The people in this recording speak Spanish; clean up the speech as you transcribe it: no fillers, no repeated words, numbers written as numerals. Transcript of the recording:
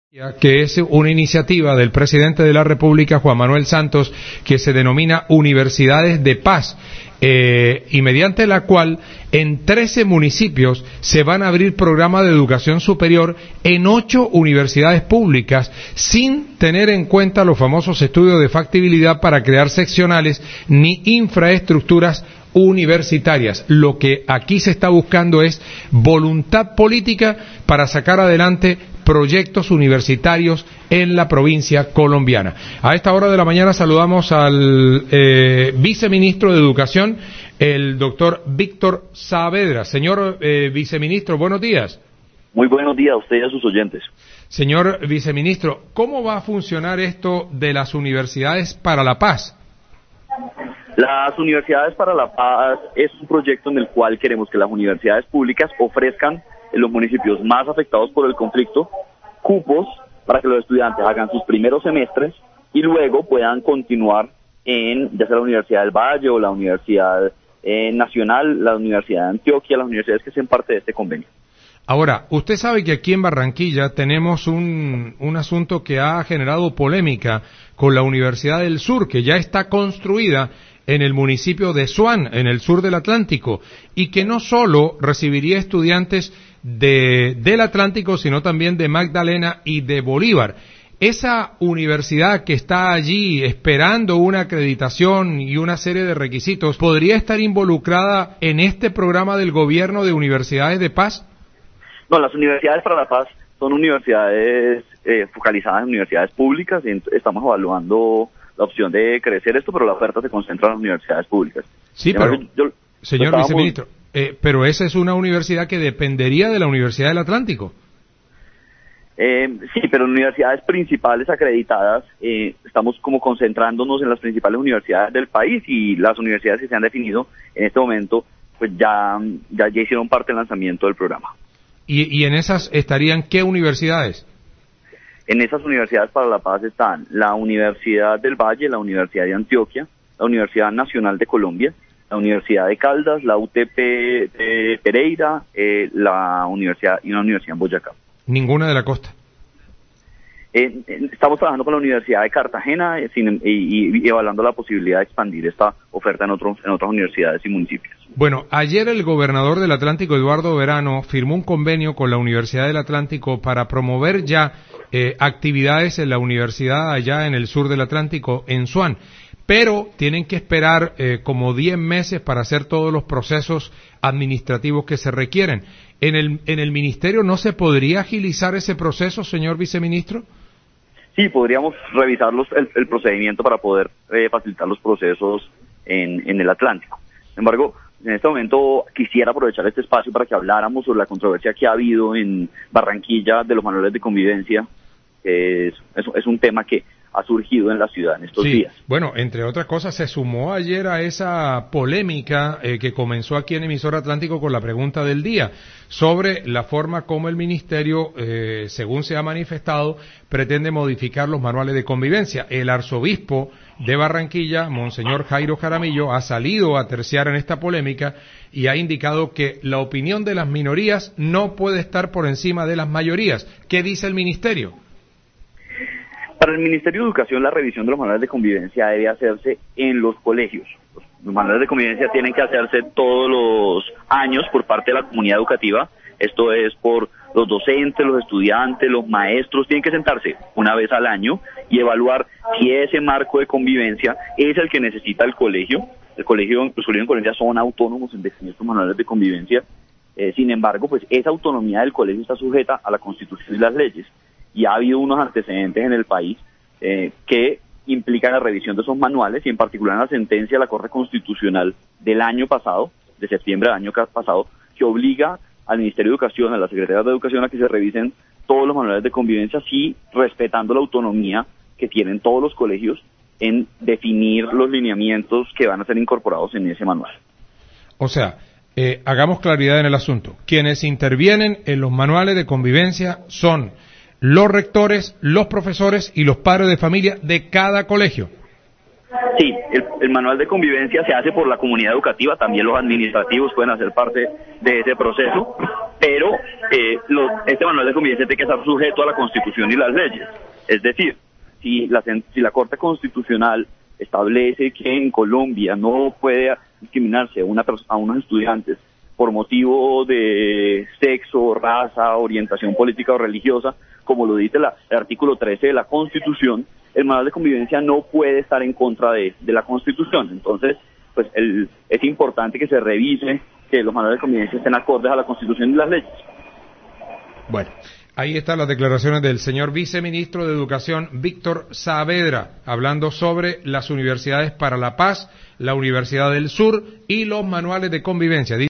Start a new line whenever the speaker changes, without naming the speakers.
Que es una iniciativa del presidente de la República, Juan Manuel Santos, que se denomina Universidades de Paz, y mediante la cual en 13 municipios se van a abrir programas de educación superior en 8 universidades públicas, sin tener en cuenta los famosos estudios de factibilidad para crear seccionales ni infraestructuras universitarias. Lo que aquí se está buscando es voluntad política para sacar adelante proyectos universitarios en la provincia colombiana. A esta hora de la mañana saludamos al viceministro de Educación, el doctor Víctor Saavedra. Señor viceministro, buenos días.
Muy buenos días a usted y a sus oyentes.
Señor viceministro, ¿cómo va a funcionar esto de las universidades para la paz?
Las Universidades para la Paz es un proyecto en el cual queremos que las universidades públicas ofrezcan en los municipios más afectados por el conflicto cupos para que los estudiantes hagan sus primeros semestres y luego puedan continuar en ya sea la Universidad del Valle o la Universidad Nacional, la Universidad de Antioquia, las universidades que sean parte de este convenio.
Ahora, usted sabe que aquí en Barranquilla tenemos un asunto que ha generado polémica con la Universidad del Sur, que ya está construida en el municipio de Suán, en el sur del Atlántico, y que no solo recibiría estudiantes del Atlántico, sino también de Magdalena y de Bolívar. Esa universidad que está allí esperando una acreditación y una serie de requisitos, ¿podría estar involucrada en este programa del gobierno de Universidades de Paz?
No, las Universidades para la Paz son universidades focalizadas en universidades públicas y estamos evaluando la opción de crecer esto, pero la oferta se concentra en las universidades públicas.
Sí, pero, señor viceministro, pero esa es una universidad que dependería de la Universidad del Atlántico.
Sí, pero en universidades principales acreditadas, estamos como concentrándonos en las principales universidades del país y las universidades que se han definido en este momento, pues ya hicieron parte del lanzamiento del programa.
¿Y en esas estarían qué universidades?
En esas universidades para la paz están la Universidad del Valle, la Universidad de Antioquia, la Universidad Nacional de Colombia, la Universidad de Caldas, la UTP de Pereira, la universidad y una universidad en Boyacá.
¿Ninguna de la costa?
Estamos trabajando con la Universidad de Cartagena y evaluando la posibilidad de expandir esta oferta en otras universidades y municipios.
Bueno, ayer el gobernador del Atlántico, Eduardo Verano, firmó un convenio con la Universidad del Atlántico para promover ya actividades en la universidad allá en el sur del Atlántico, en Suán, pero tienen que esperar como 10 meses para hacer todos los procesos administrativos que se requieren. ¿En el ministerio no se podría agilizar ese proceso, señor viceministro?
Sí, podríamos revisar el procedimiento para poder facilitar los procesos en el Atlántico. Sin embargo, en este momento quisiera aprovechar este espacio para que habláramos sobre la controversia que ha habido en Barranquilla de los manuales de convivencia. Es un tema que ha surgido en la ciudad en estos días.
Bueno, entre otras cosas, se sumó ayer a esa polémica que comenzó aquí en Emisora Atlántico con la pregunta del día sobre la forma como el ministerio, según se ha manifestado, pretende modificar los manuales de convivencia. El arzobispo de Barranquilla, Monseñor Jairo Jaramillo, ha salido a terciar en esta polémica y ha indicado que la opinión de las minorías no puede estar por encima de las mayorías. ¿Qué dice el ministerio?
Para el Ministerio de Educación, la revisión de los manuales de convivencia debe hacerse en los colegios. Los manuales de convivencia tienen que hacerse todos los años por parte de la comunidad educativa. Esto es por los docentes, los estudiantes, los maestros. Tienen que sentarse una vez al año y evaluar si ese marco de convivencia es el que necesita el colegio. Los colegios en Colombia son autónomos en definir estos manuales de convivencia. Sin embargo, pues esa autonomía del colegio está sujeta a la Constitución y las leyes. Y ha habido unos antecedentes en el país que implican la revisión de esos manuales y en particular en la sentencia de la Corte Constitucional del año pasado, de septiembre del año pasado, que obliga al Ministerio de Educación, a la Secretaría de Educación a que se revisen todos los manuales de convivencia, sí respetando la autonomía que tienen todos los colegios en definir los lineamientos que van a ser incorporados en ese manual.
O sea, hagamos claridad en el asunto. Quienes intervienen en los manuales de convivencia son los rectores, los profesores y los padres de familia de cada colegio.
Sí, el manual de convivencia se hace por la comunidad educativa, también los administrativos pueden hacer parte de ese proceso, pero este manual de convivencia tiene que estar sujeto a la Constitución y las leyes. Es decir, si la Corte Constitucional establece que en Colombia no puede discriminarse a unos estudiantes por motivo de sexo, raza, orientación política o religiosa, como lo dice el artículo 13 de la Constitución, el manual de convivencia no puede estar en contra de la Constitución. Entonces, pues es importante que se revise que los manuales de convivencia estén acordes a la Constitución y las leyes.
Bueno, ahí están las declaraciones del señor viceministro de Educación, Víctor Saavedra, hablando sobre las universidades para la paz, la Universidad del Sur y los manuales de convivencia.